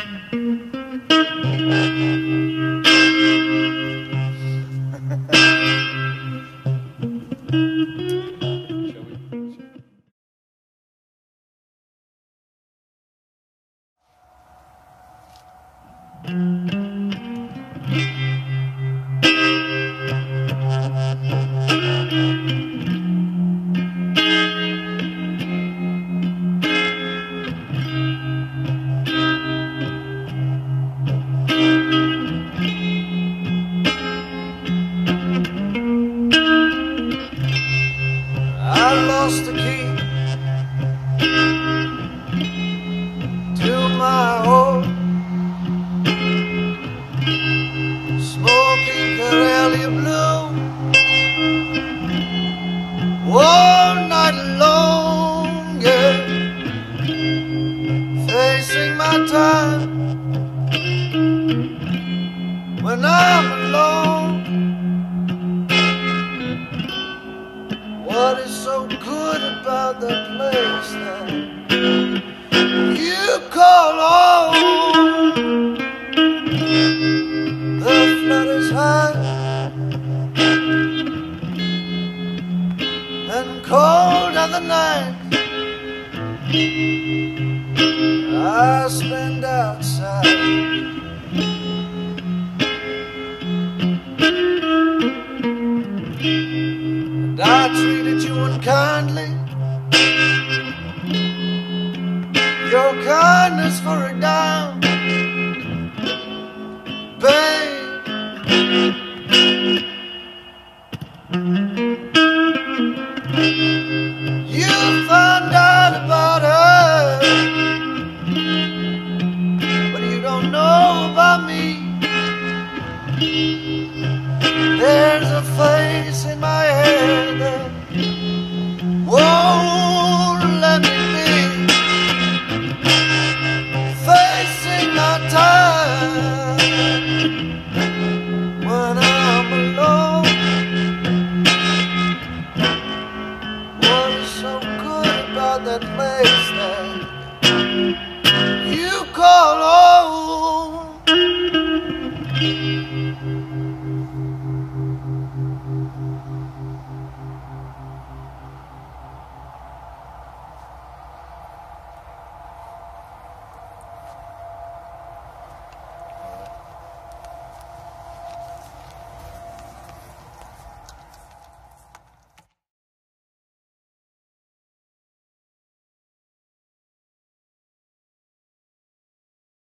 I lost the key to my home, smoking Corellia Blue all night long, yeah, facing my time when I'm alone. What is so good about that place that you call home? The flood is high and cold are the night I spend outside. I treated you unkindly